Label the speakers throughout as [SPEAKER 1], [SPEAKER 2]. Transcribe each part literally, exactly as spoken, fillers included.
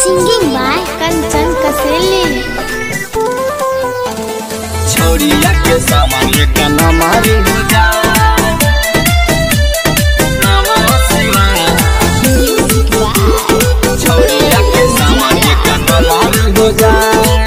[SPEAKER 1] Singing by Kanchan Kaseli.
[SPEAKER 2] छोड़िया के सामान ये गाना मारी हो जा छोड़िया के सामान ये गाना मारी हो जा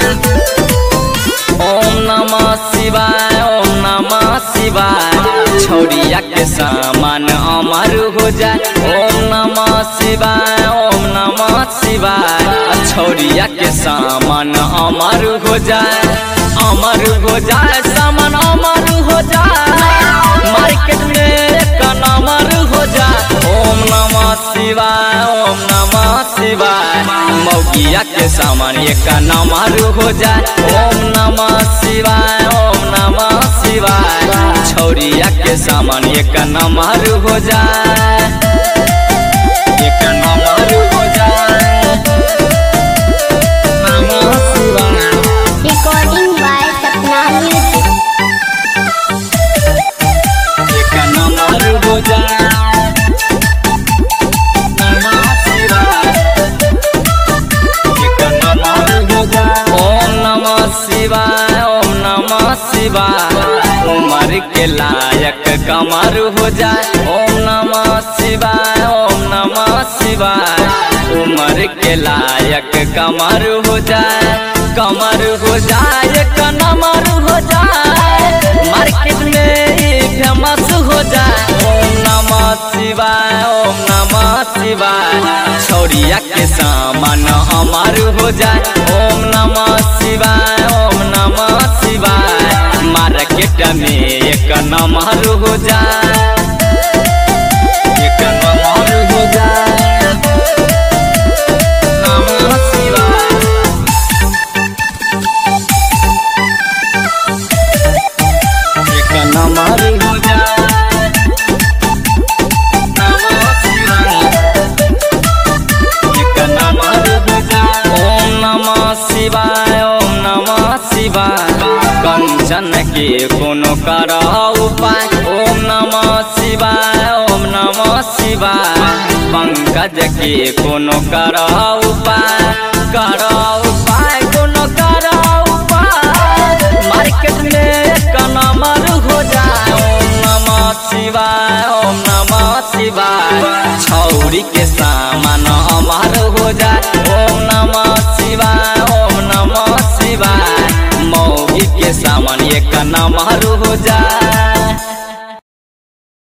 [SPEAKER 2] ओम नमः शिवाय ओम नमः शिवाय छोड़िया के सामान अमर हो जाए ओम नमः शिवाय ओम नमः शिवाय छोड़िया के सामान अमर हो जाए अमर हो जाए सामान अमर हो जाए मार्केट में एक अमर हो जाए ओम नमः शिवाय ओम नमः शिवाय मौगिया के सामान एक अमर हो जाए ओम नमः शिवाय ओम नमः शिवाय छोड़िया के सामान एक अमर हो जाए एक अमर हो जाए नमः शिवाय
[SPEAKER 1] Recording by Sapna Music.
[SPEAKER 2] एक नंबर हो जाए नमः शिवाय एक नंबर हो जाए ओम नमः शिवाय ओम नमः शिवाय उम्र के लायक कमर हो जाए ओम नमः शिवाय ओम नमः शिवाय उम्र के लायक कमर हो जाए कमर हो जाए कमर हो जाए मार्केट में फेमस हो जाए ओम नमः शिवाय ओम नमः शिवाय छोड़िया के सामान अमर हो जाए ओम नमः शिवाय ओम नमः शिवाय मार्केट में एक नंबर हो जाए एक नंबर हो जाए नमः शिवाय एक नंबर हो जाए नमः शिवाय एक नंबर हो जाए ओम नमः शिवाय ओम नमः शिवाय कंचन के कोनो करा उपाय ओम नमः शिवाय ओम नमः शिवाय पंकज के कोनो करा उपाय करा उपाय कोनो करा उपाय मार्केट में एक नंबर हो जाए ओम नमः शिवाय ओम नमः शिवाय छौरी के सामान अमर हो जाए ओम नमः शिवाय ओम नमः शिवाय मौगी के सामान एक नंबर हो जाए।